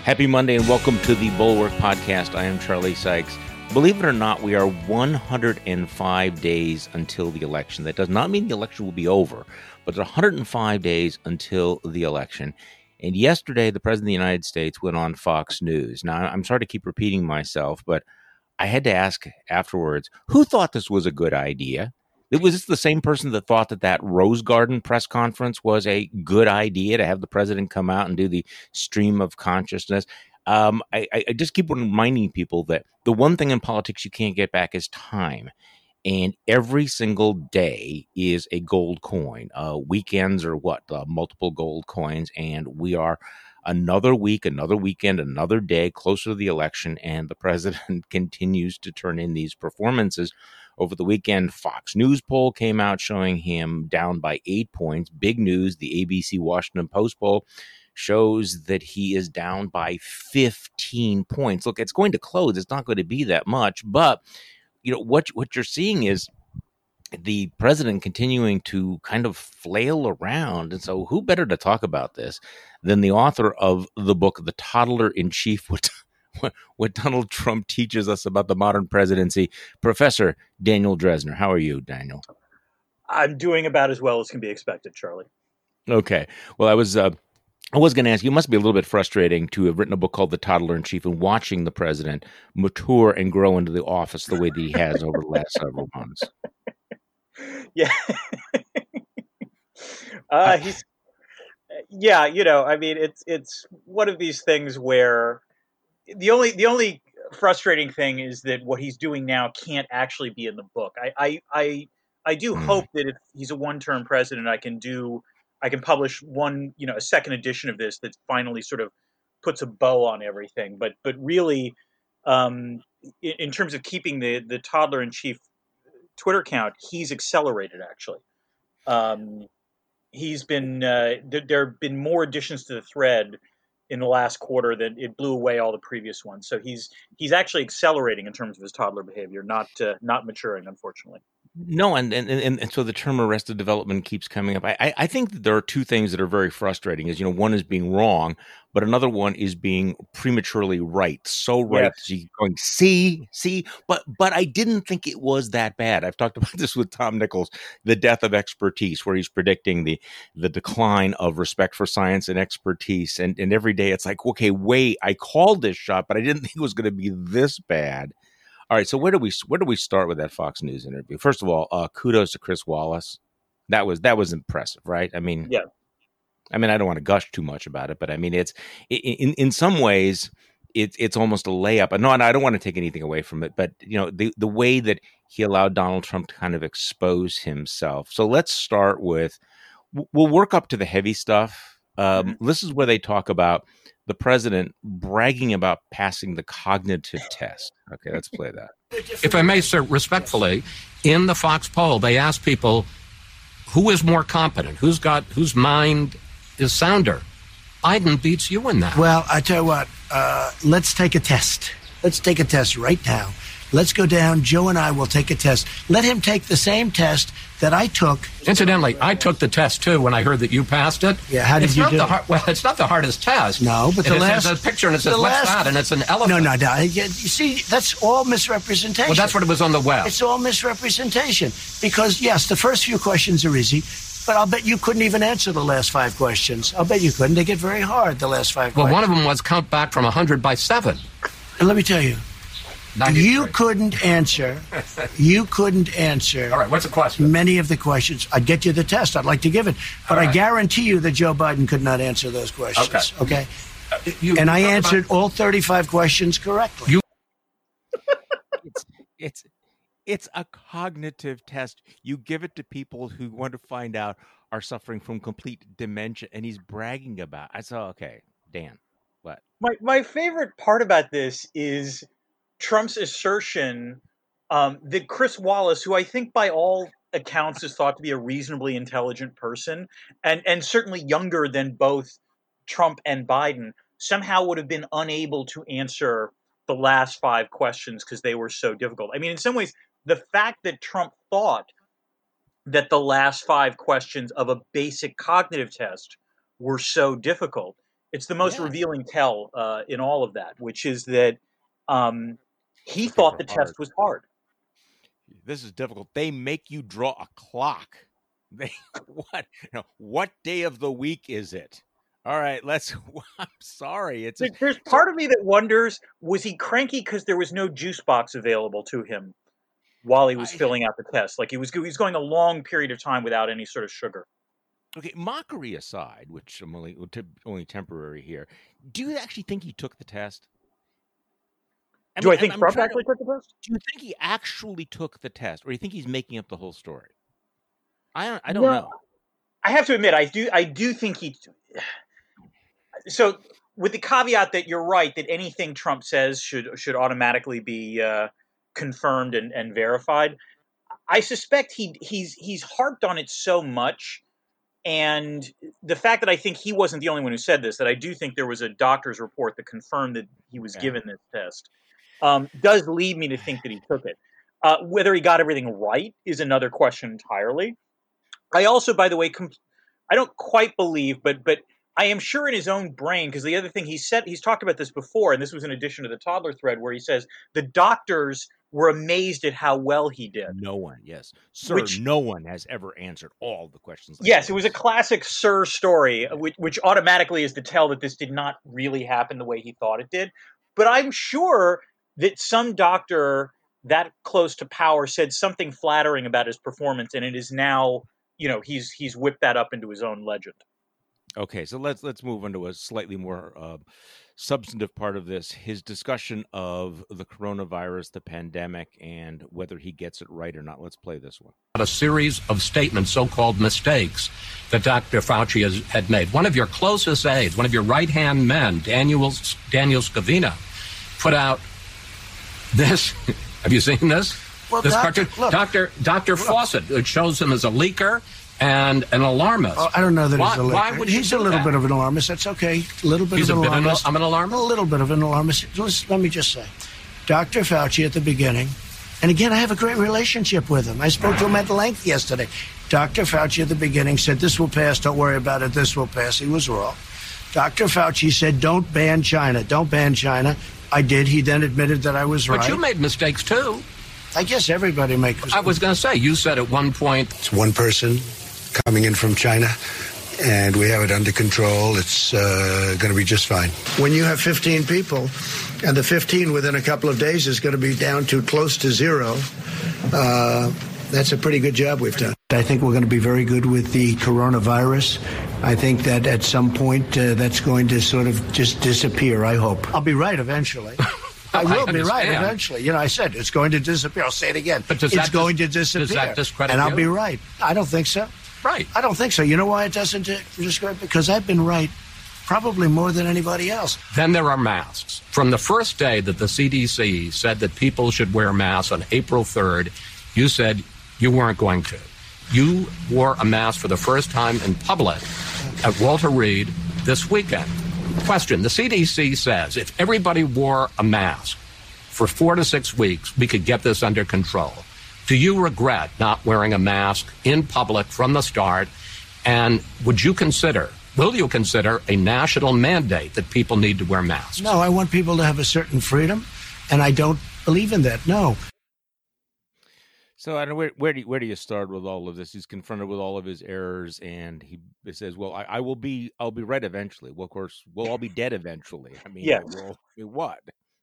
Happy Monday and welcome to the Bulwark Podcast. I am Charlie Sykes. Believe it or not, we are 105 days until the election. That does not mean the election will be over, but it's 105 days until the election. And yesterday, the President of the United States went on Fox News. Now, I'm sorry to keep repeating myself, but I had to ask afterwards, who thought this was a good idea? Was this the same person that thought that Rose Garden press conference was a good idea to have the president come out and do the stream of consciousness? I just keep reminding people that the one thing in politics you can't get back is time. And every single day is a gold coin. Weekends are multiple gold coins. And we are another week, another weekend, another day closer to the election. And the president continues to turn in these performances. Over the weekend, Fox News poll came out showing him down by 8 points. Big news, the ABC Washington Post poll shows that he is down by 15 points. Look, it's going to close. It's not going to be that much. But, you know, what you're seeing is the president continuing to kind of flail around. And so who better to talk about this than the author of the book, The Toddler in Chief, what Donald Trump teaches us about the modern presidency, Professor Daniel Drezner. How are you, Daniel? I'm doing about as well as can be expected, Charlie. Okay. Well, I was going to ask you, it must be a little bit frustrating to have written a book called The Toddler in Chief and watching the president mature and grow into the office the way that he has over the last several months. Yeah. It's one of these things where the only frustrating thing is that what he's doing now can't actually be in the book. I do hope that if he's a one-term president, I can publish a second edition of this that finally sort of puts a bow on everything. But really, in terms of keeping the Toddler in Chief Twitter account, he's accelerated actually. He's been there have been more additions to the thread in the last quarter that it blew away all the previous ones. So he's actually accelerating in terms of his toddler behavior, not maturing, unfortunately. No, and so the term arrested development keeps coming up. I think that there are two things that are very frustrating. Is one is being wrong, but another one is being prematurely right. So right, Yes. you're going see, but I didn't think it was that bad. I've talked about this with Tom Nichols, The Death of Expertise, where he's predicting the decline of respect for science and expertise. And every day it's like, okay, wait, I called this shot, but I didn't think it was going to be this bad. All right, so where do we start with that Fox News interview? First of all, kudos to Chris Wallace. That was impressive, right? I mean, yeah. I don't want to gush too much about it, but I mean, it's in some ways it's almost a layup. And no, I don't want to take anything away from it, but the way that he allowed Donald Trump to kind of expose himself. So let's start with. We'll work up to the heavy stuff. This is where they talk about the president bragging about passing the cognitive test. Okay, let's play that. If I may, sir, respectfully, in the Fox poll, they asked people who is more competent, whose mind is sounder. Biden beats you in that. Well, I tell you what, let's take a test. Let's take a test right now. Let's go down. Joe and I will take a test. Let him take the same test that I took. Incidentally, I took the test, too, when I heard that you passed it. Yeah, how did you do it? Well, it's not the hardest test. No, but there's a picture, and it says, what's that? And it's an elephant. No. You see, that's all misrepresentation. Well, that's what it was on the web. It's all misrepresentation. Because, yes, the first few questions are easy, but I'll bet you couldn't even answer the last 5 questions. I'll bet you couldn't. They get very hard, the last 5 questions. Well, one of them was count back from 100 by 7. And let me tell you, 93. You couldn't answer. All right, what's the question? Many of the questions. I'd get you the test. I'd like to give it. But I guarantee you that Joe Biden could not answer those questions. Okay? And I answered all 35 questions correctly. It's a cognitive test. You give it to people who want to find out are suffering from complete dementia, and he's bragging about it. I said, okay, Dan, what? My favorite part about this is Trump's assertion that Chris Wallace, who I think by all accounts is thought to be a reasonably intelligent person, and certainly younger than both Trump and Biden, somehow would have been unable to answer the last 5 questions because they were so difficult. I mean, in some ways, the fact that Trump thought that the last 5 questions of a basic cognitive test were so difficult It's the most Yeah. revealing tell in all of that, which is that he These thought are the hard. test was hard. This is difficult. They make you draw a clock. They what day of the week is it? All right, I'm sorry. There's part of me that wonders, was he cranky because there was no juice box available to him while he was filling out the test? Like he was going a long period of time without any sort of sugar. Okay, mockery aside, which I'm only temporary here, do you actually think he took the test? I think Trump actually took the test? Do you think he actually took the test, or do you think he's making up the whole story? I don't know. I have to admit, I do think he. So, with the caveat that you're right, that anything Trump says should automatically be confirmed and verified. I suspect he's harped on it so much, and the fact that I think he wasn't the only one who said this, that I do think there was a doctor's report that confirmed that he was given this test, does lead me to think that he took it. Whether he got everything right is another question entirely. I also, by the way, I don't quite believe, but I am sure in his own brain, because the other thing he said, he's talked about this before, and this was in addition to the toddler thread, where he says the doctors were amazed at how well he did. No one, yes. Sir, no one has ever answered all the questions. Yes, it was a classic Sir story, which automatically is to tell that this did not really happen the way he thought it did. But I'm sure that some doctor that close to power said something flattering about his performance, and it is now, he's whipped that up into his own legend. Okay, so let's move on to a slightly more substantive part of this. His discussion of the coronavirus, the pandemic, and whether he gets it right or not. Let's play this one. A series of statements, so-called mistakes, that Dr. Fauci had made. One of your closest aides, one of your right-hand men, Daniel Scavino, put out this. Have you seen this? Well, this Dr. Dr. Fawcett, it shows him as a leaker and an alarmist. Oh, I don't know that he's a leaker. Why would he's a little bit of an alarmist. That's okay. A little bit of an alarmist. I'm an alarmist? A little bit of an alarmist. Let me just say, Dr. Fauci at the beginning, and again, I have a great relationship with him. I spoke to him at length yesterday. Dr. Fauci at the beginning said, this will pass, don't worry about it, this will pass. He was wrong. Dr. Fauci said, don't ban China. Don't ban China. I did. He then admitted that I was right. But you made mistakes, too. I guess everybody makes mistakes. I was going to say, you said at one point, it's one person coming in from China, and we have it under control. It's going to be just fine. When you have 15 people, and the 15 within a couple of days is going to be down to close to zero, that's a pretty good job we've done. I think we're going to be very good with the coronavirus. I think that at some point that's going to sort of just disappear, I hope. I'll be right eventually. I will be right eventually. I said it's going to disappear. I'll say it again. But it's going to disappear. Does that discredit and I'll you? be right. I don't think so. Right. I don't think so. You know why it doesn't discredit? Because I've been right probably more than anybody else. Then there are masks. From the first day that the CDC said that people should wear masks on April 3rd, you said you weren't going to. You wore a mask for the first time in public at Walter Reed this weekend. Question, the CDC says if everybody wore a mask for 4 to 6 weeks, we could get this under control. Do you regret not wearing a mask in public from the start? And will you consider a national mandate that people need to wear masks? No, I want people to have a certain freedom, and I don't believe in that, no. So I don't know where do you start with all of this? He's confronted with all of his errors, and he says, "Well, I'll be right eventually." Well, of course, we'll all be dead eventually. I mean, yeah. What?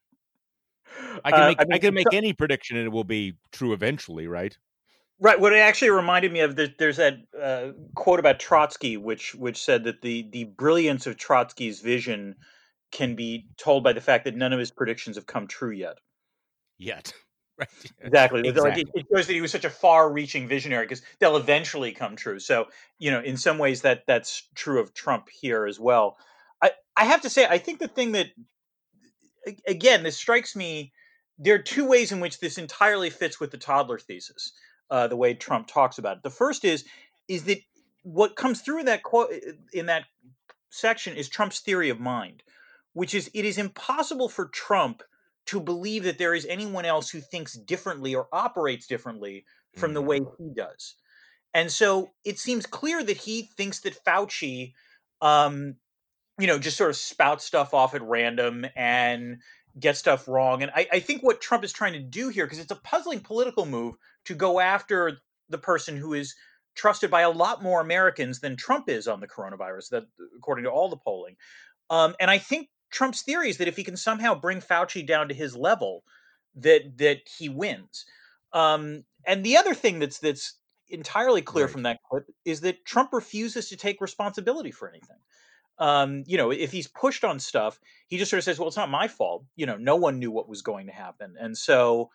I can make any prediction, and it will be true eventually, right? Right. What it actually reminded me of, there's that quote about Trotsky, which said that the brilliance of Trotsky's vision can be told by the fact that none of his predictions have come true yet. Right. Exactly. Like it shows that he was such a far-reaching visionary because they'll eventually come true. So, in some ways that's true of Trump here as well. I have to say, I think the thing that, again, this strikes me, there are two ways in which this entirely fits with the toddler thesis, the way Trump talks about it. The first is that what comes through in that quote, in that section, is Trump's theory of mind, which is it is impossible for Trump to believe that there is anyone else who thinks differently or operates differently from the way he does. And so it seems clear that he thinks that Fauci just sort of spout stuff off at random and get stuff wrong. And I think what Trump is trying to do here, because it's a puzzling political move to go after the person who is trusted by a lot more Americans than Trump is on the coronavirus, that according to all the polling. And I think Trump's theory is that if he can somehow bring Fauci down to his level, that he wins. And the other thing that's entirely clear from that clip is that Trump refuses to take responsibility for anything. If he's pushed on stuff, he just sort of says, well, it's not my fault. No one knew what was going to happen. And so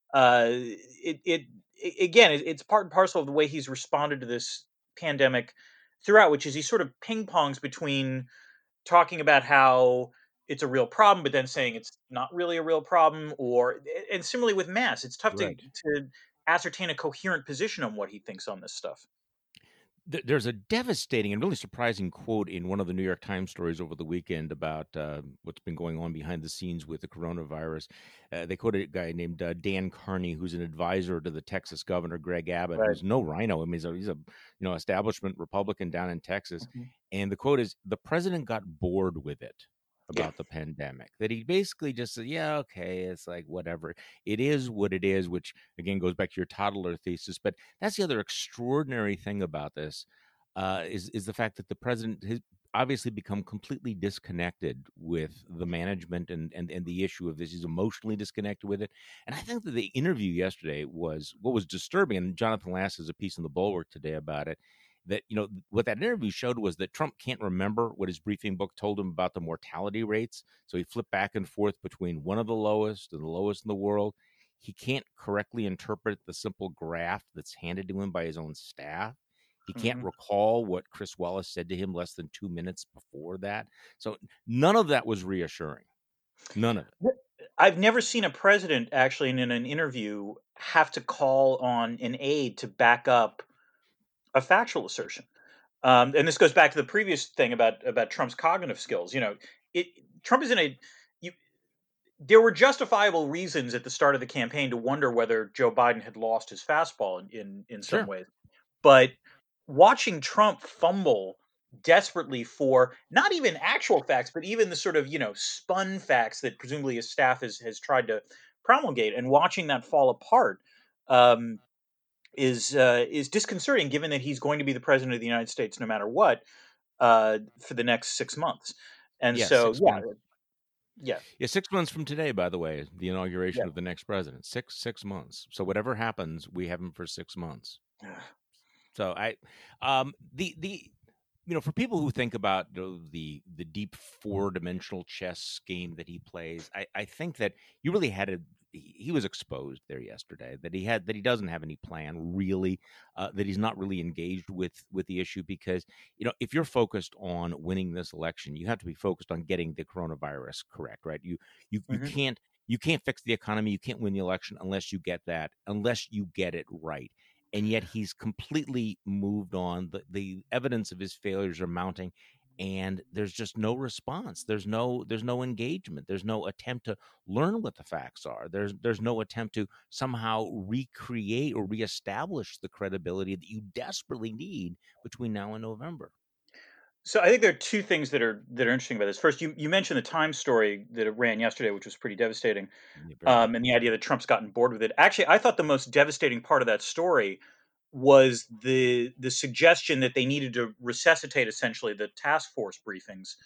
it's part and parcel of the way he's responded to this pandemic throughout, which is he sort of ping pongs between talking about how it's a real problem, but then saying it's not really a real problem. And similarly with masks, it's tough to ascertain a coherent position on what he thinks on this stuff. There's a devastating and really surprising quote in one of the New York Times stories over the weekend about what's been going on behind the scenes with the coronavirus. They quoted a guy named Dan Carney, who's an advisor to the Texas governor, Greg Abbott, who's no rhino. I mean, he's a establishment Republican down in Texas. Mm-hmm. And the quote is, the president got bored with it about the pandemic, that he basically just said, yeah, okay, it's like whatever. It is what it is, which again goes back to your toddler thesis. But that's the other extraordinary thing about this is the fact that the president has obviously become completely disconnected with the management and the issue of this. He's emotionally disconnected with it. And I think that the interview yesterday was what was disturbing. And Jonathan Lass has a piece in the Bulwark today about it. That, what that interview showed was that Trump can't remember what his briefing book told him about the mortality rates. So he flipped back and forth between one of the lowest and the lowest in the world. He can't correctly interpret the simple graph that's handed to him by his own staff. He can't recall what Chris Wallace said to him less than 2 minutes before that. So none of that was reassuring. None of it. I've never seen a president actually in an interview have to call on an aide to back up a factual assertion. And this goes back to the previous thing about Trump's cognitive skills. Trump is there were justifiable reasons at the start of the campaign to wonder whether Joe Biden had lost his fastball in some ways. But watching Trump fumble desperately for not even actual facts, but even the sort of, spun facts that presumably his staff has tried to promulgate, and watching that fall apart, is disconcerting, given that he's going to be the president of the United States no matter what for the next 6 months. And 6 months from today, by the way, the inauguration of the next president. Six months. So whatever happens, we have him for 6 months. So for people who think about the deep 4-dimensional chess game that he plays, I think that you really had he was exposed there yesterday, that he doesn't have any plan really, that he's not really engaged with the issue, because if you're focused on winning this election, you have to be focused on getting the coronavirus correct, right? You can't fix the economy, you can't win the election unless you get it right. And yet he's completely moved on. The evidence of his failures are mounting, and there's just no response. There's no engagement. There's no attempt to learn what the facts are. There's no attempt to somehow recreate or reestablish the credibility that you desperately need between now and November. So I think there are two things that are interesting about this. First, you mentioned the Times story that it ran yesterday, which was pretty devastating, and the idea that Trump's gotten bored with it. Actually, I thought the most devastating part of that story was the suggestion that they needed to resuscitate essentially the task force briefings,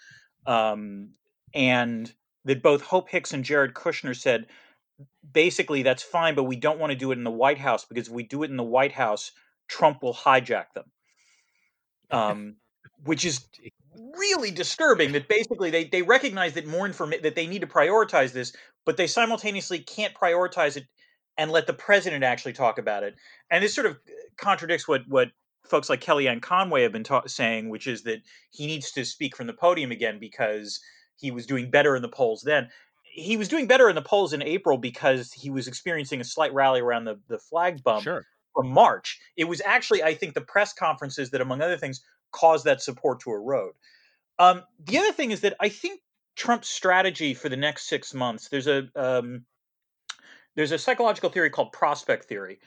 and that both Hope Hicks and Jared Kushner said, basically, that's fine, but we don't want to do it in the White House, because if we do it in the White House, Trump will hijack them. Which is really disturbing, that basically they recognize that that they need to prioritize this, but they simultaneously can't prioritize it and let the president actually talk about it. And this sort of contradicts what folks like Kellyanne Conway have been saying, which is that he needs to speak from the podium again because he was doing better in the polls then. He was doing better in the polls in April because he was experiencing a slight rally around the flag bump from March. It was actually, I think, the press conferences that, among other things, caused that support to erode. The other thing is that I think Trump's strategy for the next 6 months, there's a psychological theory called prospect theory,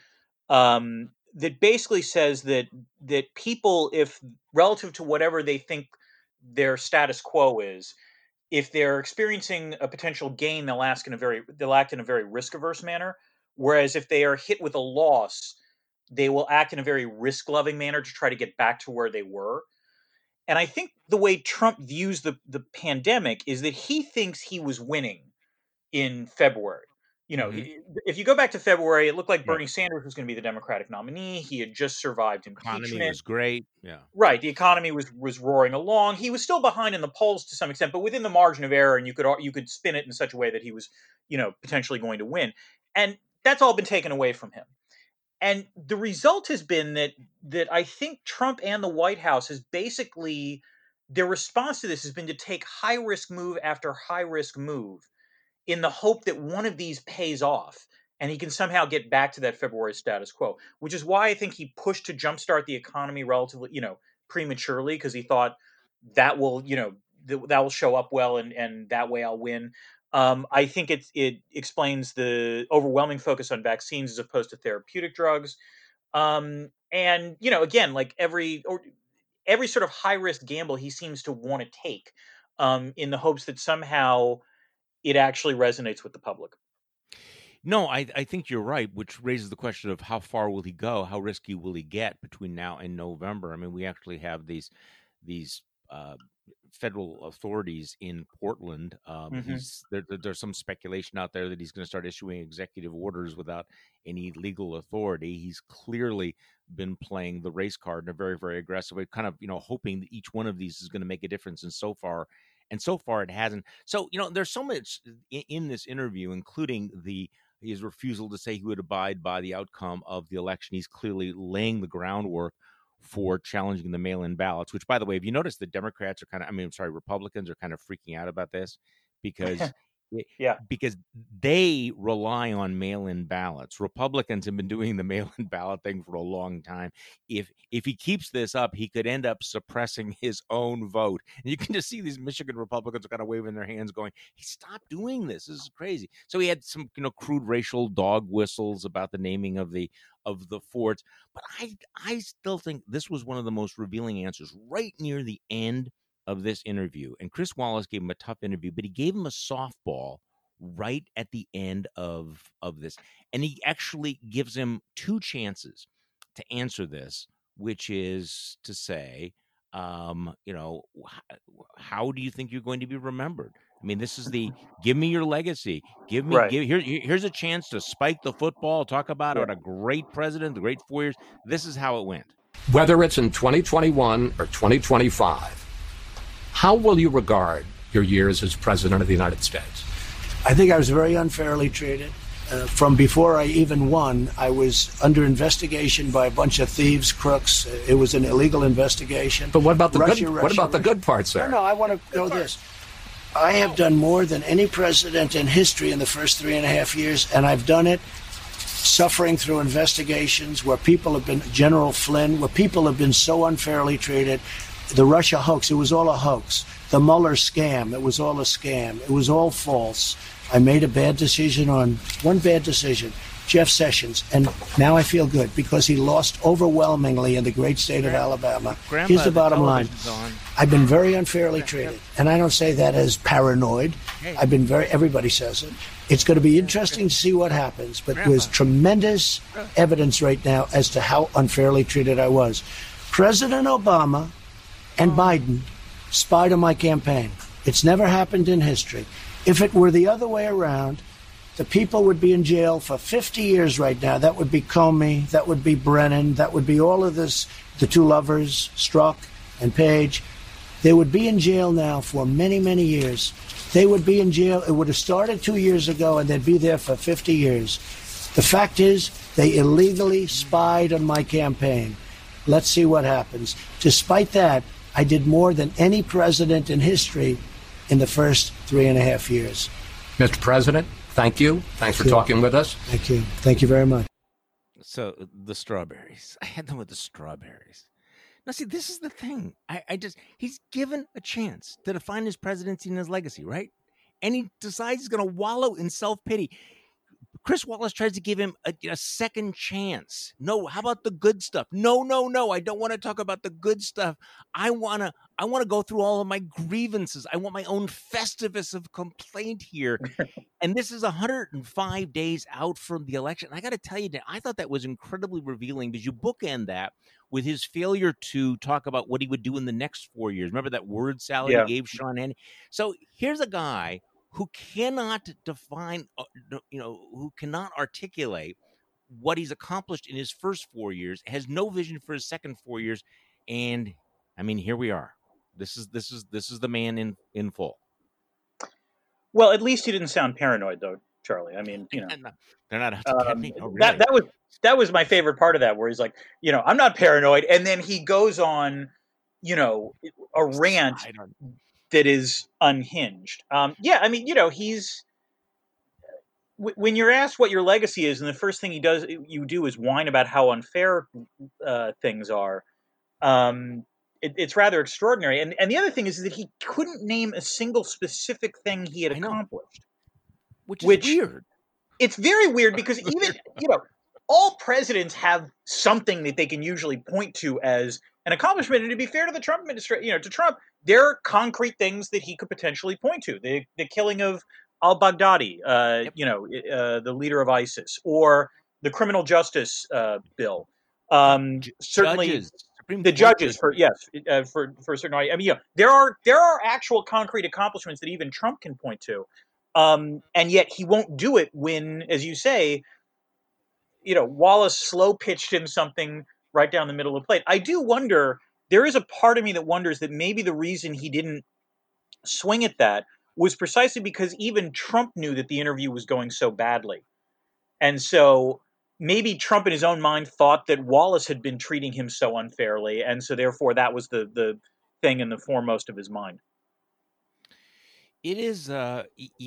that basically says that people, if relative to whatever they think their status quo is. If they're experiencing a potential gain, they'll act in a very risk-averse manner. Whereas if they are hit with a loss, they will act in a very risk-loving manner to try to get back to where they were. And I think the way Trump views the pandemic is that he thinks he was winning in February. If you go back to February, it looked like Bernie Sanders was going to be the Democratic nominee. He had just survived impeachment. Economy was great. Yeah. Right. The economy was roaring along. He was still behind in the polls to some extent, but within the margin of error, and you could spin it in such a way that he was, potentially going to win. And that's all been taken away from him. And the result has been that I think Trump and the White House has basically, their response to this has been to take high risk move after high risk move in the hope that one of these pays off and he can somehow get back to that February status quo, which is why I think he pushed to jumpstart the economy relatively, prematurely, because he thought that will, that will show up well and that way I'll win. I think it explains the overwhelming focus on vaccines as opposed to therapeutic drugs. And, again, like every sort of high risk gamble he seems to want to take in the hopes that somehow it actually resonates with the public. No, I think you're right, which raises the question of how far will he go? How risky will he get between now and November? I mean, we actually have these federal authorities in Portland. There's some speculation out there that he's going to start issuing executive orders without any legal authority. He's clearly been playing the race card in a very, very aggressive way, kind of, hoping that each one of these is going to make a difference. And so far it hasn't. So, there's so much in this interview, including his refusal to say he would abide by the outcome of the election. He's clearly laying the groundwork for challenging the mail-in ballots, which, by the way, have you noticed that Republicans are kind of freaking out about this because because they rely on mail-in ballots. Republicans have been doing the mail-in ballot thing for a long time. If he keeps this up, he could end up suppressing his own vote. And you can just see these Michigan Republicans are kind of waving their hands going, hey, stop doing this. This is crazy. So he had some, crude racial dog whistles about the naming of the forts. But I still think this was one of the most revealing answers right near the end of this interview. And Chris Wallace gave him a tough interview, but he gave him a softball right at the end of this. And he actually gives him two chances to answer this, which is to say, how do you think you're going to be remembered? I mean, this is give me your legacy. Here's a chance to spike the football, talk about what a great president, the great 4 years. This is how it went. Whether it's in 2021 or 2025, how will you regard your years as president of the United States? I think I was very unfairly treated. From before I even won, I was under investigation by a bunch of thieves, crooks. It was an illegal investigation. But what about the good parts there? No, I want to know this. I have done more than any president in history in the first 3.5 years, and I've done it suffering through investigations where people have been, General Flynn, where people have been so unfairly treated. The Russia hoax, it was all a hoax. The Mueller scam, it was all a scam. It was all false. I made a bad decision on one bad decision, Jeff Sessions, and now I feel good because he lost overwhelmingly in the great state of Alabama. Here's the bottom line. I've been very unfairly treated, and I don't say that as paranoid. Everybody says it. It's going to be interesting to see what happens, but there's tremendous evidence right now as to how unfairly treated I was. President Obama and Biden spied on my campaign. It's never happened in history. If it were the other way around, the people would be in jail for 50 years right now. That would be Comey, that would be Brennan, that would be all of this, the two lovers, Strzok and Page. They would be in jail now for many, many years. They would be in jail. It would have started 2 years ago, and they'd be there for 50 years. The fact is, they illegally spied on my campaign. Let's see what happens. Despite that, I did more than any president in history in the first 3.5 years. Mr. President, thank you. Thanks for talking with us. Thank you. Thank you very much. So the strawberries. I had them with the strawberries. Now, see, this is the thing. He's given a chance to define his presidency and his legacy, right? And he decides he's going to wallow in self-pity. Chris Wallace tries to give him a second chance. No, how about the good stuff? No. I don't want to talk about the good stuff. I want to go through all of my grievances. I want my own Festivus of complaint here. And this is 105 days out from the election. And I got to tell you, Dan, I thought that was incredibly revealing because you bookend that with his failure to talk about what he would do in the next 4 years. Remember that word salad he gave Sean Hannity? So here's a guy who cannot define, who cannot articulate what he's accomplished in his first 4 years, has no vision for his second 4 years. And I mean, here we are. This is the man in full. Well, at least he didn't sound paranoid, though, Charlie. I mean, they're not out to get me. Oh, really? That was my favorite part of that, where he's like, I'm not paranoid, and then he goes on, a rant that is unhinged. I mean, he's when you're asked what your legacy is, and the first thing you do is whine about how unfair things are. It's rather extraordinary. And the other thing is that he couldn't name a single specific thing he had accomplished. Which is weird. It's very weird because even, all presidents have something that they can usually point to as an accomplishment. And to be fair to the Trump administration, to Trump, there are concrete things that he could potentially point to. The killing of al-Baghdadi, the leader of ISIS, or the criminal justice bill. Certainly the judges for a certain. I mean, there are actual concrete accomplishments that even Trump can point to, and yet he won't do it when, as you say, Wallace slow pitched him something right down the middle of the plate. I do wonder. There is a part of me that wonders that maybe the reason he didn't swing at that was precisely because even Trump knew that the interview was going so badly, and so. Maybe Trump in his own mind thought that Wallace had been treating him so unfairly, and so therefore that was the thing in the foremost of his mind. It is, and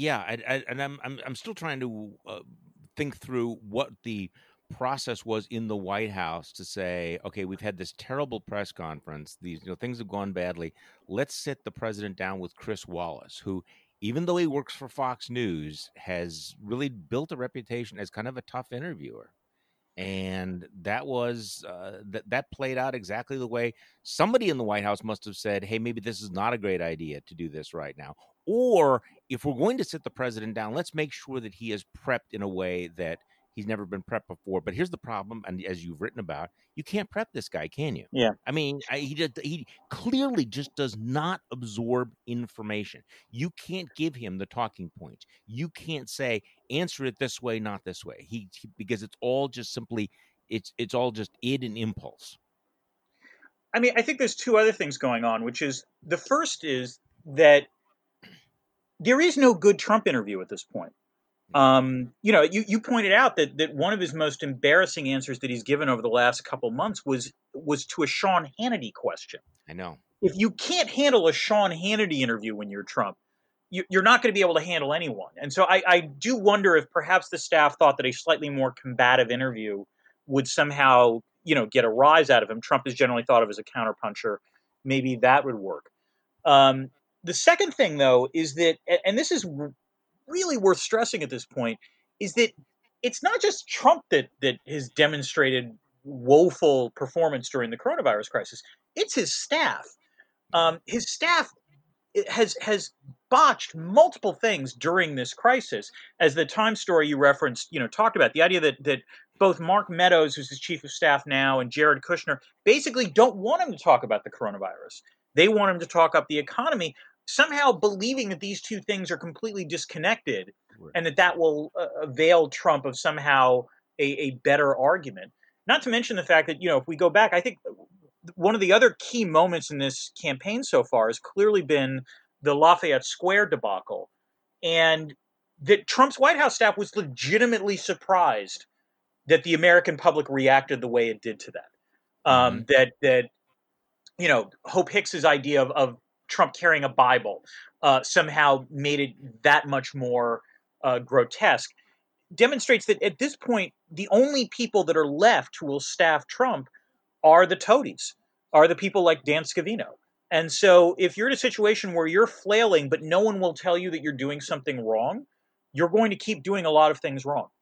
I'm still trying to think through what the process was in the White House to say, okay, we've had this terrible press conference. These things have gone badly. Let's sit the president down with Chris Wallace, who, even though he works for Fox News, has really built a reputation as kind of a tough interviewer. And that was that played out exactly the way somebody in the White House must have said, hey, maybe this is not a great idea to do this right now. Or if we're going to sit the president down, let's make sure that he is prepped in a way that he's never been prepped before. But here's the problem, and as you've written about, you can't prep this guy, can you? Yeah. I mean, he clearly just does not absorb information. You can't give him the talking points. You can't say, answer it this way, not this way. Because it's all just simply, it's all just an impulse. I mean, I think there's two other things going on, which is the first is that there is no good Trump interview at this point. You pointed out that one of his most embarrassing answers that he's given over the last couple months was to a Sean Hannity question. I know. If you can't handle a Sean Hannity interview when you're Trump, you're not going to be able to handle anyone. And so I do wonder if perhaps the staff thought that a slightly more combative interview would somehow, get a rise out of him. Trump is generally thought of as a counterpuncher. Maybe that would work. The second thing, though, is that, and this is really worth stressing at this point, is that it's not just Trump that has demonstrated woeful performance during the coronavirus crisis. It's his staff. His staff has botched multiple things during this crisis. As the Times story you referenced, talked about, the idea that both Mark Meadows, who's his chief of staff now, and Jared Kushner basically don't want him to talk about the coronavirus. They want him to talk up the economy, somehow believing that these two things are completely disconnected, right, and that will avail Trump of somehow a better argument. Not to mention the fact that, if we go back, I think one of the other key moments in this campaign so far has clearly been the Lafayette Square debacle, and that Trump's White House staff was legitimately surprised that the American public reacted the way it did to that. That Hope Hicks's idea of Trump carrying a Bible somehow made it that much more grotesque, demonstrates that at this point, the only people that are left who will staff Trump are the toadies, are the people like Dan Scavino. And so if you're in a situation where you're flailing, but no one will tell you that you're doing something wrong, you're going to keep doing a lot of things wrong.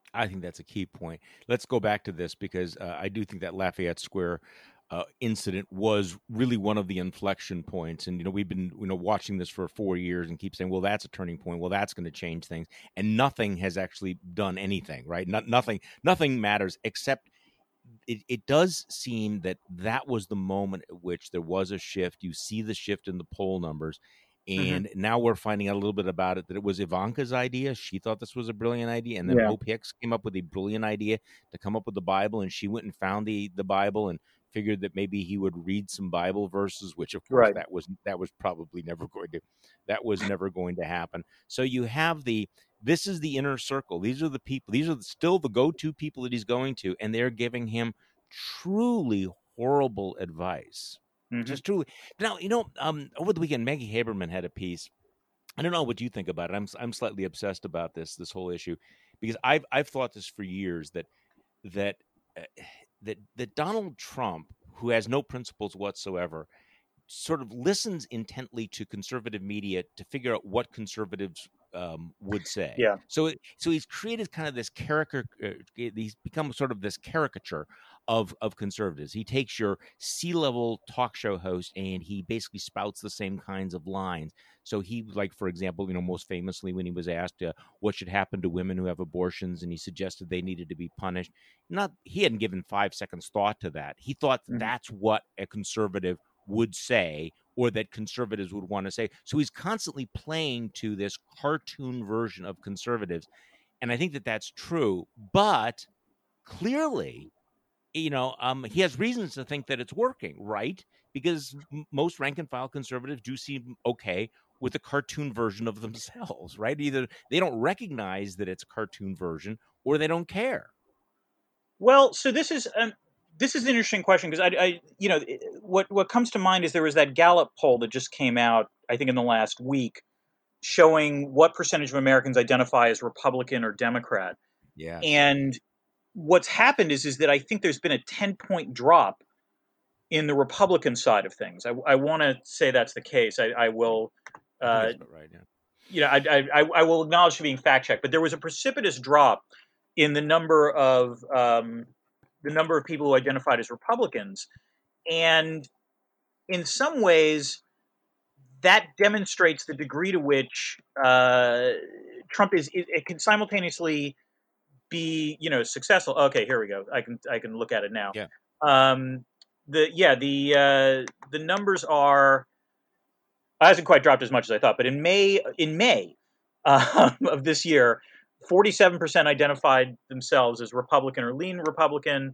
I think that's a key point. Let's go back to this because I do think that Lafayette Square incident was really one of the inflection points. And we've been watching this for 4 years and keep saying, well, that's a turning point. Well, that's going to change things, and nothing has actually done anything. Right? Nothing matters except. It does seem that was the moment at which there was a shift. You see the shift in the poll numbers. And now we're finding out a little bit about it, that it was Ivanka's idea. She thought this was a brilliant idea. And then Hope Hicks came up with a brilliant idea to come up with the Bible. And she went and found the Bible and figured that maybe he would read some Bible verses, which of course that was probably never going to happen. So you have this is the inner circle. These are the people. These are still the go-to people that he's going to. And they're giving him truly horrible advice. Just truly. Now, over the weekend, Maggie Haberman had a piece. I don't know what you think about it. I'm slightly obsessed about this whole issue, because I've thought this for years that Donald Trump, who has no principles whatsoever, sort of listens intently to conservative media to figure out what conservatives would say. Yeah. So he's created kind of this he's become sort of this caricature of conservatives. He takes your C-level talk show host and he basically spouts the same kinds of lines. So he, like, for example, most famously when he was asked what should happen to women who have abortions, and he suggested they needed to be punished. He hadn't given 5 seconds thought to that. He thought that's what a conservative would say, or that conservatives would want to say. So he's constantly playing to this cartoon version of conservatives. And I think that that's true, but clearly, he has reasons to think that it's working, right? Because most rank and file conservatives do seem okay with a cartoon version of themselves, right? Either they don't recognize that it's a cartoon version, or they don't care. Well, so this is an interesting question, because what comes to mind is there was that Gallup poll that just came out, I think in the last week, showing what percentage of Americans identify as Republican or Democrat. Yeah. And what's happened is that I think there's been a 10-point drop in the Republican side of things. I want to say that's the case. I will. Right. Yeah. I will acknowledge to being fact checked, but there was a precipitous drop in the number of people who identified as Republicans, and in some ways, that demonstrates the degree to which Trump it can simultaneously be successful. Okay, here we go. I can look at it now. Yeah. The numbers are. It hasn't quite dropped as much as I thought, but in May of this year, 47% identified themselves as Republican or lean Republican.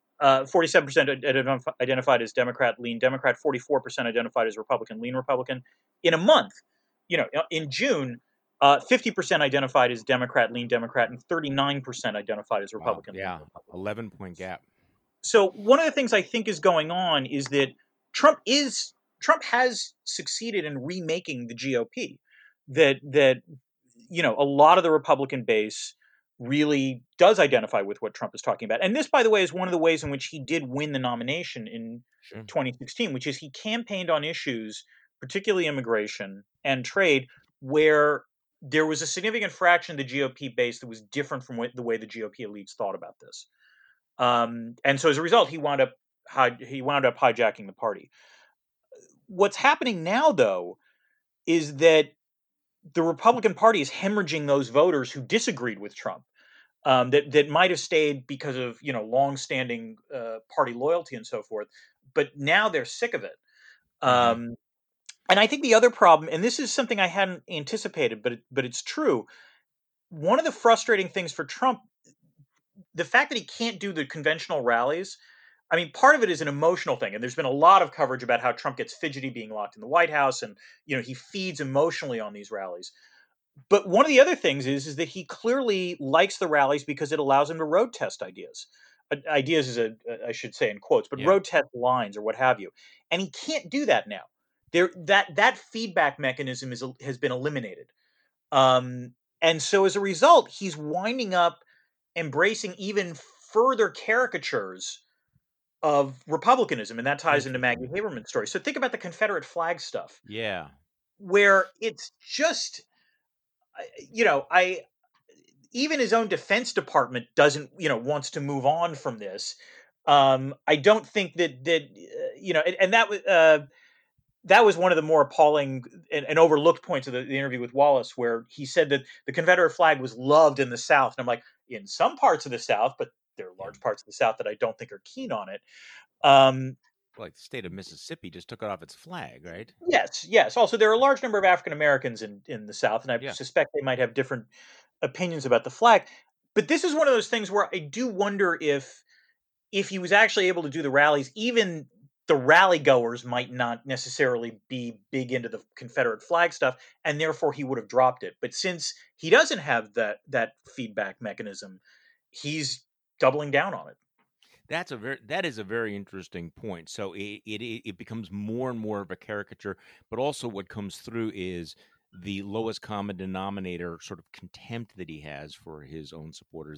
47% identified as Democrat, lean Democrat. 44% identified as Republican, lean Republican. In a month, in June, 50% identified as Democrat, lean Democrat, and 39% identified as Republican. Wow, yeah, 11-point gap. So one of the things I think is going on is that Trump has succeeded in remaking the GOP. That a lot of the Republican base really does identify with what Trump is talking about. And this, by the way, is one of the ways in which he did win the nomination in 2016, which is he campaigned on issues, particularly immigration and trade, where there was a significant fraction of the GOP base that was different from the way the GOP elites thought about this. And so as a result, he wound up hijacking the party. What's happening now, though, is that the Republican Party is hemorrhaging those voters who disagreed with Trump, that might have stayed because of longstanding party loyalty and so forth, but now they're sick of it. And I think the other problem, and this is something I hadn't anticipated, but it's true. One of the frustrating things for Trump, the fact that he can't do the conventional rallies. I mean, part of it is an emotional thing, and there's been a lot of coverage about how Trump gets fidgety being locked in the White House, and he feeds emotionally on these rallies. But one of the other things is that he clearly likes the rallies because it allows him to road test ideas. Ideas is I should say in quotes, but road test lines or what have you. And he can't do that now. That feedback mechanism has been eliminated, and so as a result, he's winding up embracing even further caricatures of republicanism, and that ties into Maggie Haberman's story. So think about the Confederate flag stuff. Yeah. Where it's just, even his own Defense Department doesn't, wants to move on from this. I don't think and that was one of the more appalling and overlooked points of the interview with Wallace, where he said that the Confederate flag was loved in the South. And I'm like, in some parts of the South, but there are large parts of the South that I don't think are keen on it. Like the state of Mississippi just took it off its flag, right? Yes. Also, there are a large number of African Americans in the South, and I suspect they might have different opinions about the flag. But this is one of those things where I do wonder if he was actually able to do the rallies, even the rally goers might not necessarily be big into the Confederate flag stuff, and therefore he would have dropped it. But since he doesn't have that feedback mechanism, he's doubling down on it. That is a very interesting point. So it becomes more and more of a caricature, but also what comes through is the lowest common denominator sort of contempt that he has for his own supporters.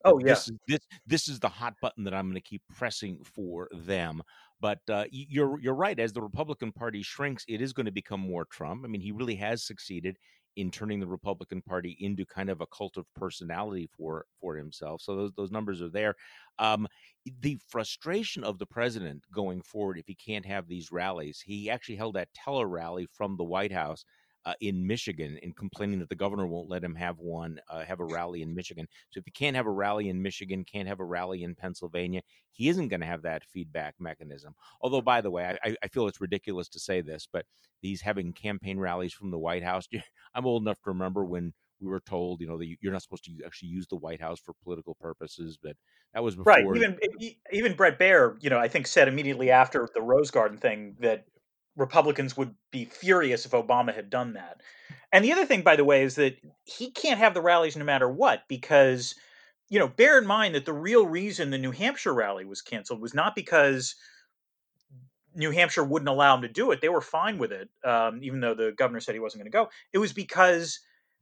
This is the hot button that I'm going to keep pressing for them. But you're right. As the Republican Party shrinks, it is going to become more Trump. I mean, he really has succeeded in turning the Republican Party into kind of a cult of personality for himself. So those numbers are there. The frustration of the president going forward, if he can't have these rallies, he actually held that tele rally from the White House in Michigan, and complaining that the governor won't let him have a rally in Michigan. So if he can't have a rally in Michigan, can't have a rally in Pennsylvania, he isn't going to have that feedback mechanism. Although, by the way, I feel it's ridiculous to say this, but these having campaign rallies from the White House, I'm old enough to remember when we were told, that you're not supposed to actually use the White House for political purposes, but that was before. Right. Even Bret Baier, I think said immediately after the Rose Garden thing that Republicans would be furious if Obama had done that. And the other thing, by the way, is that he can't have the rallies no matter what, because, bear in mind that the real reason the New Hampshire rally was canceled was not because New Hampshire wouldn't allow him to do it. They were fine with it, even though the governor said he wasn't going to go. It was because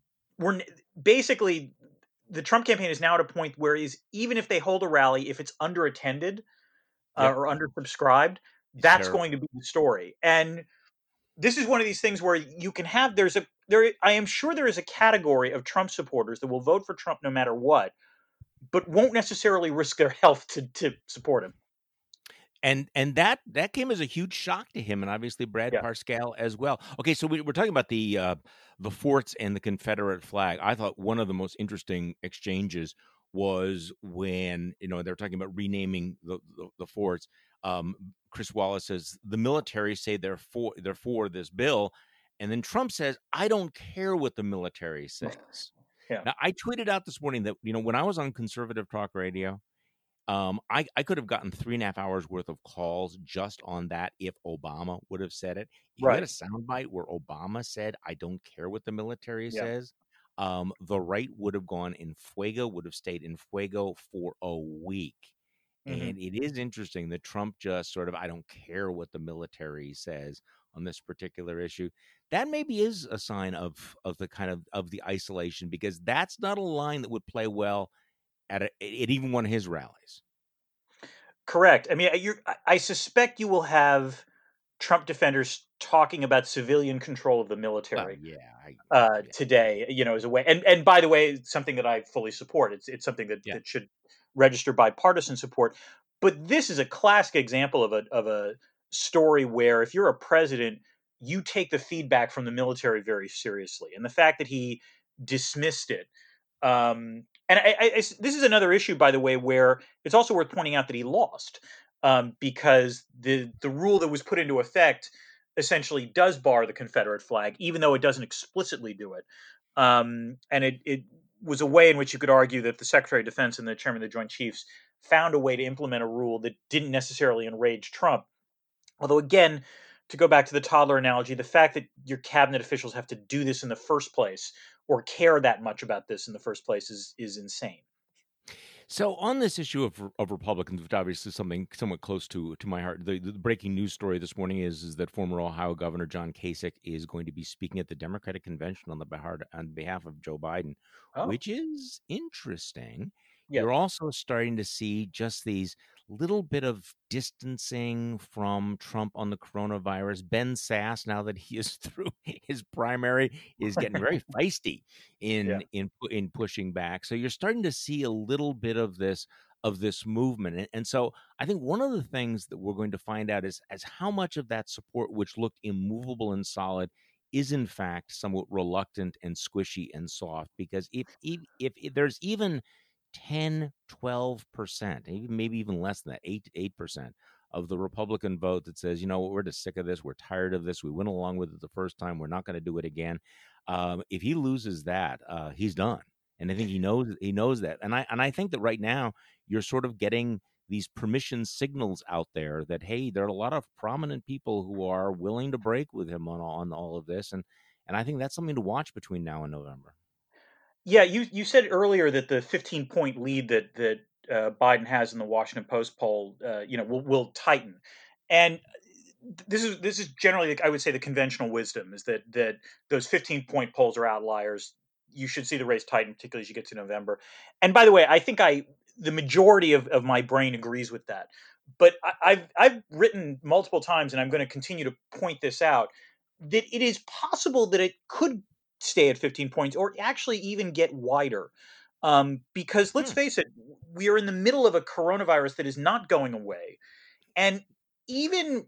basically the Trump campaign is now at a point where even if they hold a rally, if it's underattended or undersubscribed, that's going to be the story. And this is one of these things where you can have, I am sure there is a category of Trump supporters that will vote for Trump no matter what, but won't necessarily risk their health to support him. And that came as a huge shock to him, and obviously Brad Parscale as well. Okay, so we're talking about the forts and the Confederate flag. I thought one of the most interesting exchanges was when they're talking about renaming the forts. Chris Wallace says the military say they're for this bill, and then Trump says, I don't care what the military says. Now, I tweeted out this morning that when I was on conservative talk radio, I could have gotten 3.5 hours worth of calls just on that if Obama would have said it. You had a soundbite where Obama said, I don't care what the military says. The right would have gone in fuego, would have stayed in fuego for a week. And it is interesting that Trump just sort of, I don't care what the military says on this particular issue. That maybe is a sign of the kind of the isolation, because that's not a line that would play well at even one of his rallies. Correct. I mean, I suspect you will have Trump defenders talking about civilian control of the military today, as a way. And by the way, something that I fully support. It's something that should register bipartisan support. But this is a classic example of a story where if you're a president, you take the feedback from the military very seriously. And the fact that he dismissed it. And this is another issue, by the way, where it's also worth pointing out that he lost because the rule that was put into effect essentially does bar the Confederate flag, even though it doesn't explicitly do it. And it was a way in which you could argue that the Secretary of Defense and the Chairman of the Joint Chiefs found a way to implement a rule that didn't necessarily enrage Trump. Although, again, to go back to the toddler analogy, the fact that your cabinet officials have to do this in the first place or care that much about this in the first place is insane. So on this issue of Republicans, which obviously is something somewhat close to my heart, the breaking news story this morning is that former Ohio Governor John Kasich is going to be speaking at the Democratic Convention on behalf of Joe Biden, which is interesting. You're also starting to see just these little bit of distancing from Trump on the coronavirus. Ben Sass, now that he is through his primary, is getting very feisty Yeah. in pushing back. So you're starting to see a little bit of this movement. And so I think one of the things that we're going to find out is as how much of that support, which looked immovable and solid, is in fact somewhat reluctant and squishy and soft. Because if there's even 10, 12%, maybe even less than that, 8% of the Republican vote that says, you know what, we're just sick of this, we're tired of this, we went along with it the first time, we're not going to do it again. If he loses that, he's done. And I think he knows that. And I think that right now you're sort of getting these permission signals out there that, hey, there are a lot of prominent people who are willing to break with him on all of this. And I think that's something to watch between now and November. Yeah, you said earlier that the 15-point lead that Biden has in the Washington Post poll, will tighten, and this is generally, I would say, the conventional wisdom is that those 15-point polls are outliers. You should see the race tighten, particularly as you get to November. And by the way, I think the majority of my brain agrees with that. But I've written multiple times, and I'm going to continue to point this out, that it is possible that it could stay at 15 points or actually even get wider. Because let's face it, we are in the middle of a coronavirus that is not going away. And even,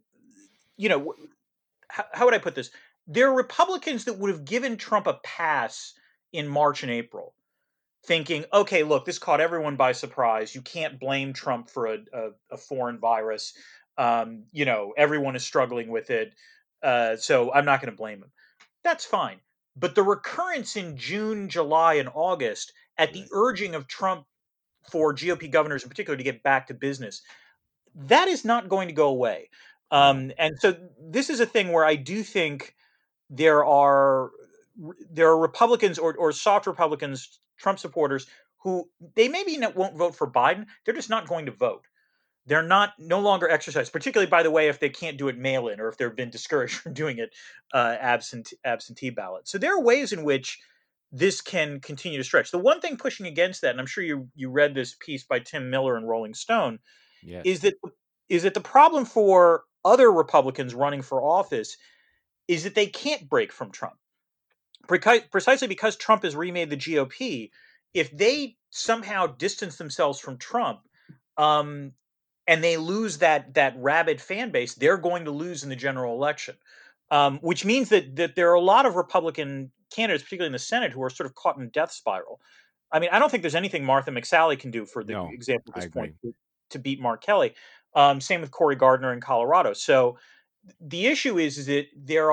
how would I put this? There are Republicans that would have given Trump a pass in March and April, thinking, okay, look, this caught everyone by surprise. You can't blame Trump for a foreign virus. Everyone is struggling with it. So I'm not going to blame him. That's fine. But the recurrence in June, July, and August at the urging of Trump for GOP governors in particular to get back to business, that is not going to go away. And so this is a thing where I do think there are Republicans or soft Republicans, Trump supporters, who they maybe won't vote for Biden. They're just not going to vote. They're no longer exercised, particularly, by the way, if they can't do it mail-in or if they've been discouraged from doing it absentee ballot. So there are ways in which this can continue to stretch. The one thing pushing against that, and I'm sure you read this piece by Tim Miller in Rolling Stone, is that the problem for other Republicans running for office is that they can't break from Trump. Precisely because Trump has remade the GOP, if they somehow distance themselves from Trump, and they lose that rabid fan base, they're going to lose in the general election, which means that there are a lot of Republican candidates, particularly in the Senate, who are sort of caught in a death spiral. I mean, I don't think there's anything Martha McSally can do, for the example at this point, to beat Mark Kelly. Same with Cory Gardner in Colorado. So the issue is that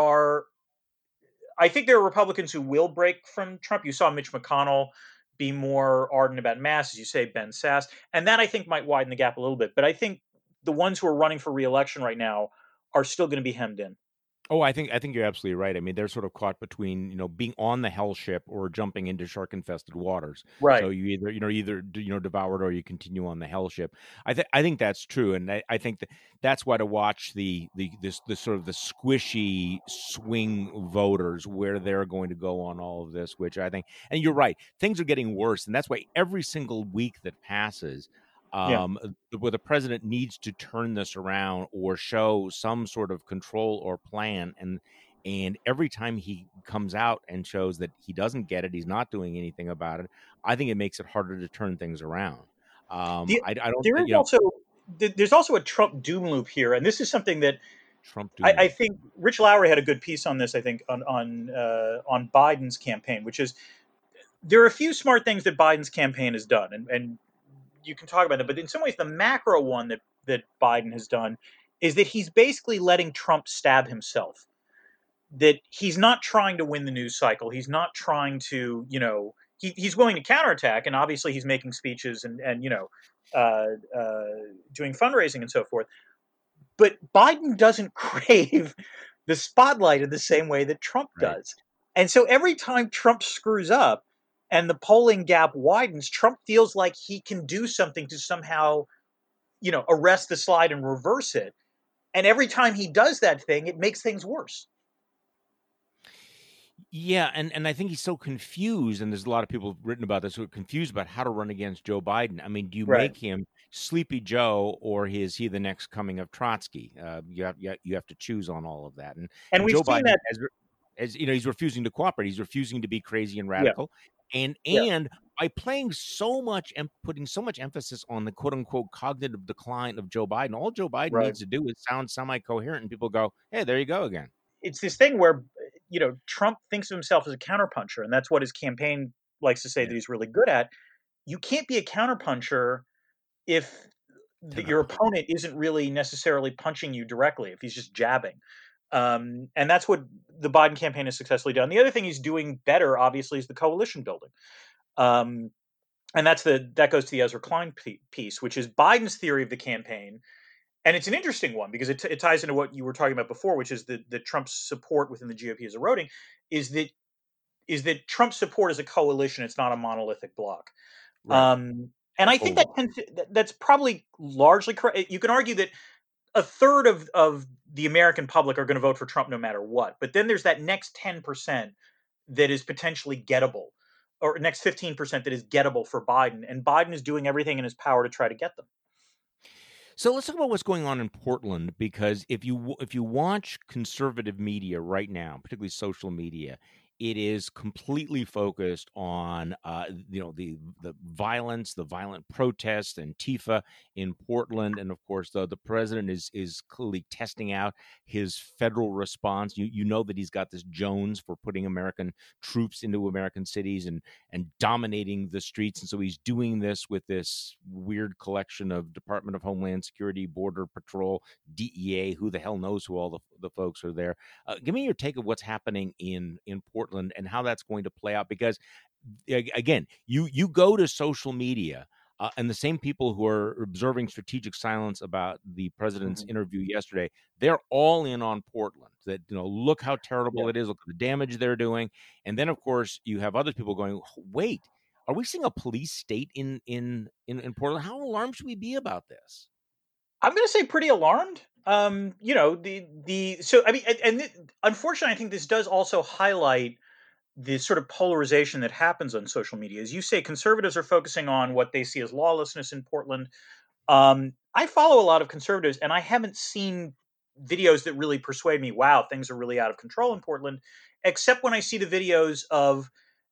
I think there are Republicans who will break from Trump. You saw Mitch McConnell be more ardent about masks, as you say, Ben Sass, and that I think might widen the gap a little bit. But I think the ones who are running for re-election right now are still going to be hemmed in. Oh, I think you're absolutely right. I mean, they're sort of caught between, being on the hell ship or jumping into shark-infested waters. Right. So you either devour it or you continue on the hell ship. I think that's true, and I think that's why to watch this sort of the squishy swing voters where they're going to go on all of this, which I think, and you're right, things are getting worse, and that's why every single week that passes, where the president needs to turn this around or show some sort of control or plan, and every time he comes out and shows that he doesn't get it, he's not doing anything about it, I think it makes it harder to turn things around. There's also a Trump doom loop here, and this is something that I think Rich Lowry had a good piece on this, I think, on Biden's campaign, which is there are a few smart things that Biden's campaign has done, and you can talk about it, but in some ways the macro one that Biden has done is that he's basically letting Trump stab himself. That he's not trying to win the news cycle. He's not trying to, he's willing to counterattack, and obviously he's making speeches and doing fundraising and so forth. But Biden doesn't crave the spotlight in the same way that Trump does. And so every time Trump screws up, and the polling gap widens, Trump feels like he can do something to somehow, arrest the slide and reverse it. And every time he does that thing, it makes things worse. Yeah, and I think he's so confused, and there's a lot of people who've written about this who are confused about how to run against Joe Biden. I mean, do you Sleepy Joe or is he the next coming of Trotsky? You have to choose on all of that. And we've Joe seen Biden, that. as you know, he's refusing to cooperate. He's refusing to be crazy and Yeah. radical. And by playing so much and putting so much emphasis on the quote unquote cognitive decline of Joe Biden, all Joe Biden Right. needs to do is sound semi-coherent, and people go, "Hey, there you go again." It's this thing where, Trump thinks of himself as a counterpuncher, and that's what his campaign likes to say that he's really good at. You can't be a counterpuncher if your opponent isn't really necessarily punching you directly, if he's just jabbing. And that's what the Biden campaign has successfully done. The other thing he's doing better, obviously, is the coalition building. And that goes to the Ezra Klein piece, which is Biden's theory of the campaign. And it's an interesting one because it ties into what you were talking about before, which is that Trump's support within the GOP is eroding. Is that Trump's support is a coalition; it's not a monolithic bloc. Right. And I think that's probably largely correct. You can argue that a third of the American public are going to vote for Trump no matter what. But then there's that next 10% that is potentially gettable, or next 15% that is gettable for Biden. And Biden is doing everything in his power to try to get them. So let's talk about what's going on in Portland, because if you watch conservative media right now, particularly social media, it is completely focused on the violence, the violent protests, Antifa in Portland, and of course the president is clearly testing out his federal response. You know that he's got this Jones for putting American troops into American cities and dominating the streets, and so he's doing this with this weird collection of Department of Homeland Security, Border Patrol, DEA, who the hell knows who all the folks are there. Give me your take of what's happening in Portland and how that's going to play out, because again, you go to social media and the same people who are observing strategic silence about the president's interview yesterday, they're all in on Portland. That look how terrible it is, look at the damage they're doing. And then of course you have other people going, wait, are we seeing a police state in Portland? How alarmed should we be about this? I'm going to say pretty alarmed. So I mean, and unfortunately, I think this does also highlight the sort of polarization that happens on social media. As you say, conservatives are focusing on what they see as lawlessness in Portland. I follow a lot of conservatives, and I haven't seen videos that really persuade me, wow, things are really out of control in Portland, except when I see the videos of,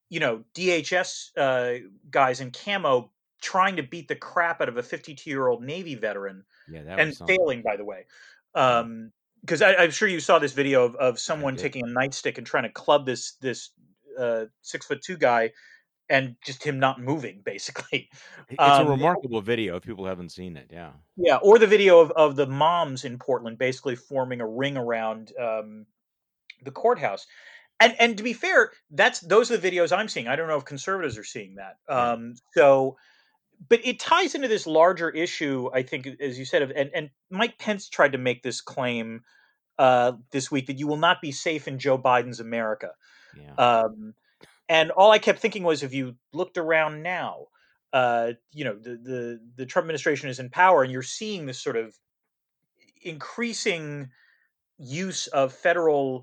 DHS guys in camo trying to beat the crap out of a 52-year-old Navy veteran, and failing, by the way. Because I'm sure you saw this video of someone taking a nightstick and trying to club this 6'2" guy, and just him not moving, basically. It's a remarkable video if people haven't seen it. Yeah. Or the video of the moms in Portland basically forming a ring around the courthouse. And to be fair, those are the videos I'm seeing. I don't know if conservatives are seeing that. But it ties into this larger issue, I think, as you said, and Mike Pence tried to make this claim this week that you will not be safe in Joe Biden's America. And all I kept thinking was, if you looked around now, the Trump administration is in power, and you're seeing this sort of increasing use of federal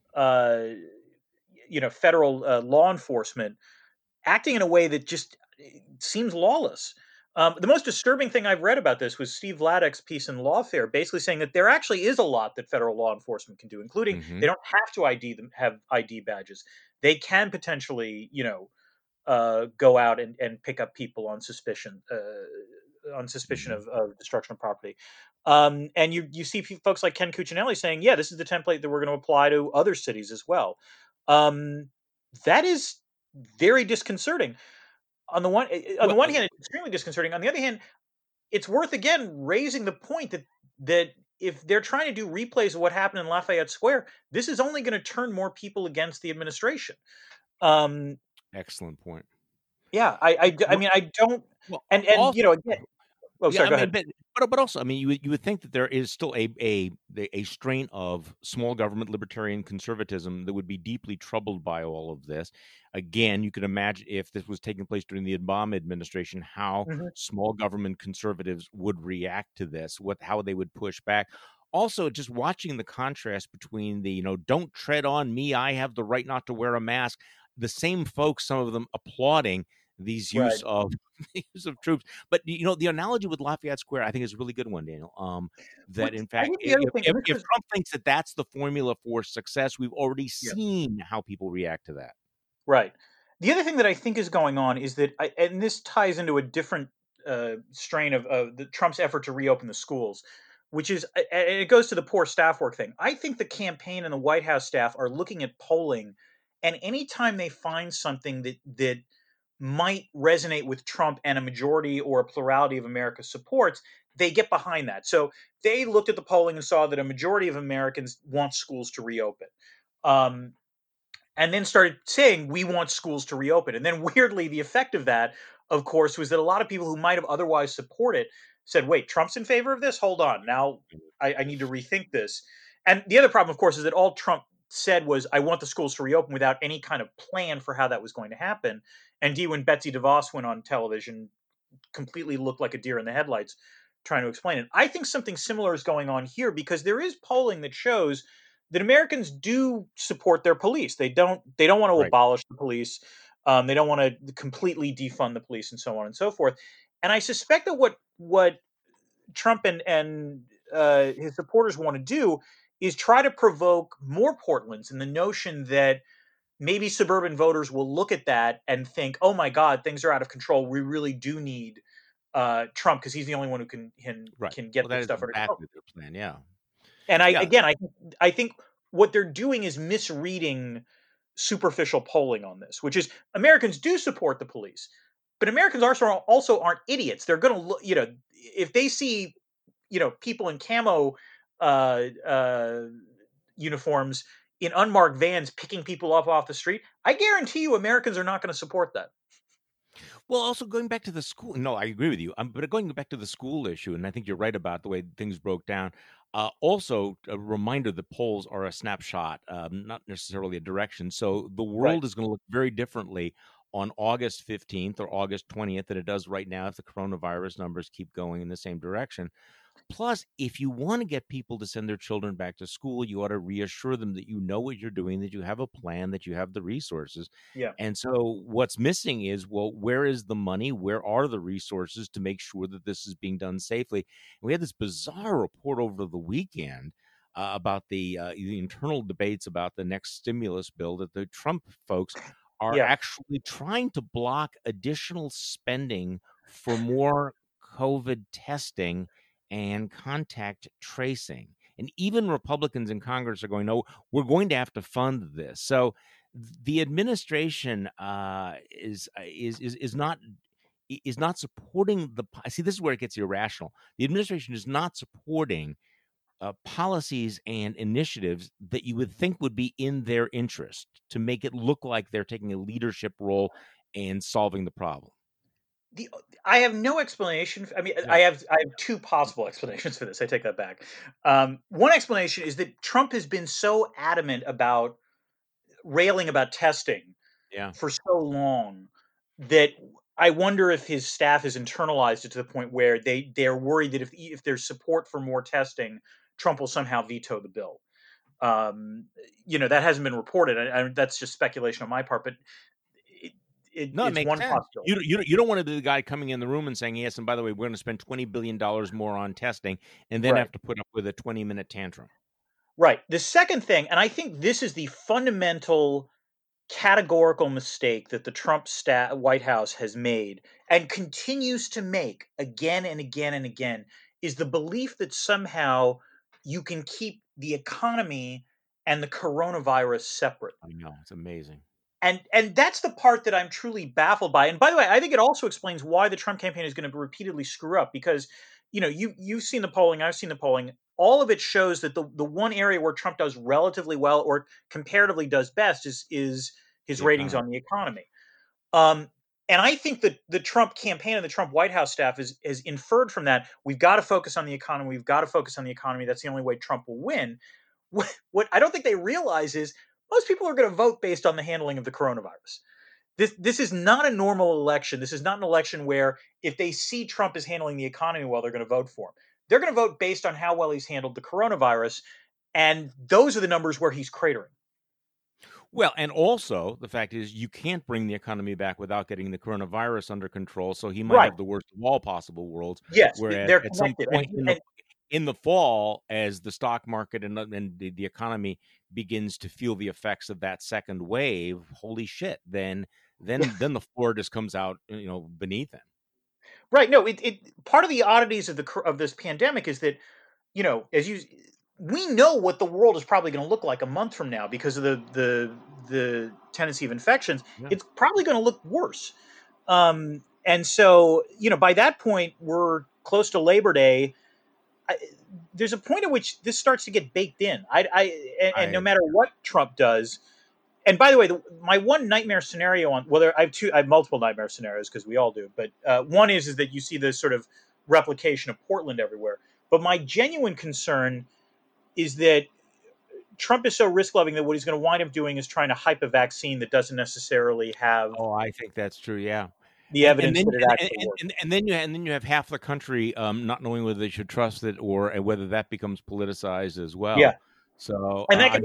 law enforcement acting in a way that just seems lawless. The most disturbing thing I've read about this was Steve Vladek's piece in Lawfare, basically saying that there actually is a lot that federal law enforcement can do, including they don't have to have ID badges. They can potentially, go out and pick up people on suspicion of destruction of property. And you see folks like Ken Cuccinelli saying, yeah, this is the template that we're going to apply to other cities as well. That is very disconcerting. On the one hand, it's extremely disconcerting. On the other hand, it's worth again raising the point that if they're trying to do replays of what happened in Lafayette Square, this is only going to turn more people against the administration. Excellent point. Yeah, I mean, I don't. Well, and also, again. Oh, sorry. Go ahead. But also, I mean, you would think that there is still a strain of small government libertarian conservatism that would be deeply troubled by all of this. Again, you could imagine if this was taking place during the Obama administration, how small government conservatives would react to this, how they would push back. Also, just watching the contrast between the, don't tread on me, I have the right not to wear a mask. The same folks, some of them applauding these Right. use of the use of troops. But the analogy with Lafayette Square, I think, is a really good one, Daniel. That in I fact, think the other thing, and this if is Trump thinks that that's the formula for success, we've already yeah, seen how people react to that. right. The other thing that I think is going on is that, and this ties into a different strain of the Trump's effort to reopen the schools, which is, and it goes to the poor staff work thing. I think the campaign and the White House staff are looking at polling, and anytime they find something that might resonate with Trump and a majority or a plurality of America supports, they get behind that. So they looked at the polling and saw that a majority of Americans want schools to reopen. Um, and then started saying, we want schools to reopen. And then weirdly, the effect of that, of course, was that a lot of people who might have otherwise supported said, wait, Trump's in favor of this? Hold on. Now I need to rethink this. And the other problem, of course, is that all Trump said was, I want the schools to reopen without any kind of plan for how that was going to happen. And when Betsy DeVos went on television, completely looked like a deer in the headlights trying to explain it. I think something similar is going on here because there is polling that shows that Americans do support their police. They don't want to Right. abolish the police. They don't want to completely defund the police and so on and so forth. And I suspect that what Trump and his supporters want to do is try to provoke more Portlands in the notion that maybe suburban voters will look at that and think, "Oh my God, things are out of control. We really do need Trump because he's the only one who can Right. get Well, this that is stuff under control." exactly their plan. Yeah. And Yeah. I think what they're doing is misreading superficial polling on this, which is Americans do support the police, but Americans also aren't idiots. They're going to look, if they see, people in camo uh, uh, uniforms in unmarked vans picking people up off the street, I guarantee you Americans are not going to support that. Well, also going back to the school. No, I agree with you. But going back to the school issue, and I think you're right about the way things broke down. Also, a reminder: the polls are a snapshot, not necessarily a direction. So the Right. world is going to look very differently on August 15th or August 20th than it does right now if the coronavirus numbers keep going in the same direction. Plus, if you want to get people to send their children back to school, you ought to reassure them that you know what you're doing, that you have a plan, that you have the resources. Yeah. And so what's missing is, well, where is the money? Where are the resources to make sure that this is being done safely? And we had this bizarre report over the weekend about the internal debates about the next stimulus bill that the Trump folks are Yeah. actually trying to block additional spending for more COVID testing and contact tracing. And even Republicans in Congress are going, no, we're going to have to fund this. So the administration is not supporting the. See, this is where it gets irrational. The administration is not supporting policies and initiatives that you would think would be in their interest to make it look like they're taking a leadership role and solving the problem. I have no explanation. I mean, Yeah. I have two possible explanations for this. I take that back. One explanation is that Trump has been so adamant about railing about testing Yeah. for so long that I wonder if his staff has internalized it to the point where they're worried that if there's support for more testing, Trump will somehow veto the bill. That hasn't been reported. That's just speculation on my part, but No, it it's makes one sense. possibility. You don't want to be the guy coming in the room and saying, yes, and by the way, we're going to spend $20 billion more on testing, and then Right. have to put up with a 20-minute tantrum. Right. The second thing, and I think this is the fundamental categorical mistake that the Trump White House has made and continues to make again and again and again, is the belief that somehow you can keep the economy and the coronavirus separate. I know, it's amazing. And that's the part that I'm truly baffled by. And by the way, I think it also explains why the Trump campaign is going to repeatedly screw up because, you've seen the polling, I've seen the polling. All of it shows that the one area where Trump does relatively well or comparatively does best is his The ratings economy. on the economy. And I think that the Trump campaign and the Trump White House staff is inferred from that. We've got to focus on the economy. We've got to focus on the economy. That's the only way Trump will win. What I don't think they realize is most people are going to vote based on the handling of the coronavirus. This is not a normal election. This is not an election where if they see Trump is handling the economy well, they're going to vote for him. They're going to vote based on how well he's handled the coronavirus, and those are the numbers where he's cratering. Well, and also the fact is you can't bring the economy back without getting the coronavirus under control. So he might Right. have the worst of all possible worlds. Yes, Whereas they're at some connected. point in the fall, as the stock market and the economy begins to feel the effects of that second wave, holy shit! Then the floor just comes out, beneath him. Right. No, it part of the oddities of this pandemic is that, we know what the world is probably going to look like a month from now because of the tendency of infections. Yeah. It's probably going to look worse. And so, by that point, we're close to Labor Day. There's a point at which this starts to get baked in. And no matter what Trump does. And by the way, my one nightmare scenario I have multiple nightmare scenarios because we all do. But one is that you see this sort of replication of Portland everywhere. But my genuine concern is that Trump is so risk loving that what he's going to wind up doing is trying to hype a vaccine that doesn't necessarily have. Oh, I think that's true. Yeah. The evidence that it actually works. And then you have half the country not knowing whether they should trust it or whether that becomes politicized as well. Yeah. So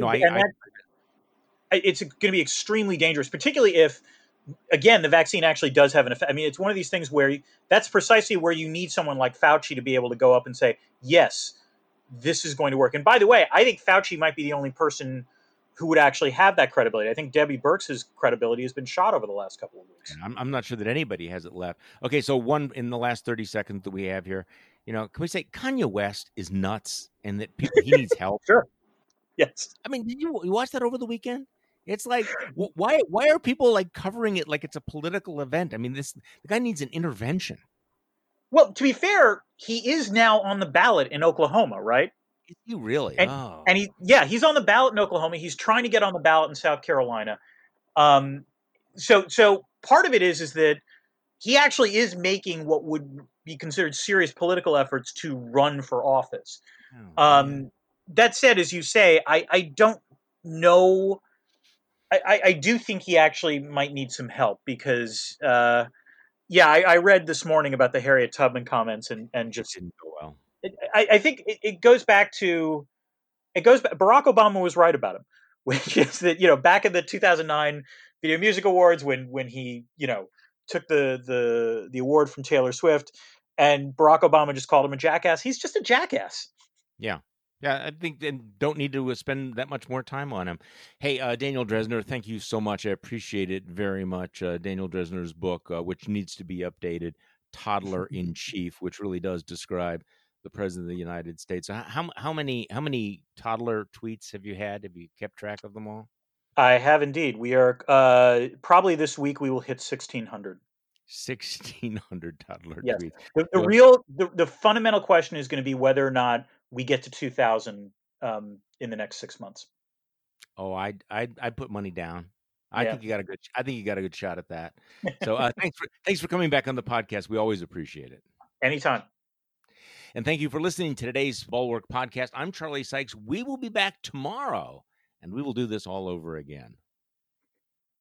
it's going to be extremely dangerous, particularly if, again, the vaccine actually does have an effect. I mean, it's one of these things where that's precisely where you need someone like Fauci to be able to go up and say, yes, this is going to work. And by the way, I think Fauci might be the only person who would actually have that credibility. I think Debbie Birx's credibility has been shot over the last couple of weeks. I'm not sure that anybody has it left. Okay, so one in the last 30 seconds that we have here, can we say Kanye West is nuts and that he needs help? Sure. Yes. I mean, did you watch that over the weekend? It's like, why are people like covering it like it's a political event? I mean, the guy needs an intervention. Well, to be fair, he is now on the ballot in Oklahoma, right? Is he really? And he's on the ballot in Oklahoma. He's trying to get on the ballot in South Carolina. So part of it is that he actually is making what would be considered serious political efforts to run for office. That said, as you say, I don't know. I do think he actually might need some help because, I read this morning about the Harriet Tubman comments and just didn't go well. I think it goes back to Barack Obama was right about him, which is that back in the 2009 Video Music Awards when he took the award from Taylor Swift and Barack Obama just called him a jackass. He's just a jackass. Yeah. Yeah, I think they don't need to spend that much more time on him. Hey, Daniel Drezner, thank you so much. I appreciate it very much. Daniel Drezner's book, which needs to be updated, Toddler in Chief, which really does describe the President of the United States. How many toddler tweets have you had? Have you kept track of them all? I have indeed. We are probably this week we will hit 1,600. 1,600 toddler yes. tweets. The fundamental question is going to be whether or not we get to 2,000 in the next 6 months. Oh, I'd put money down. I think you got a good shot at that. So thanks for coming back on the podcast. We always appreciate it. Anytime. And thank you for listening to today's Bulwark podcast. I'm Charlie Sykes. We will be back tomorrow, and we will do this all over again.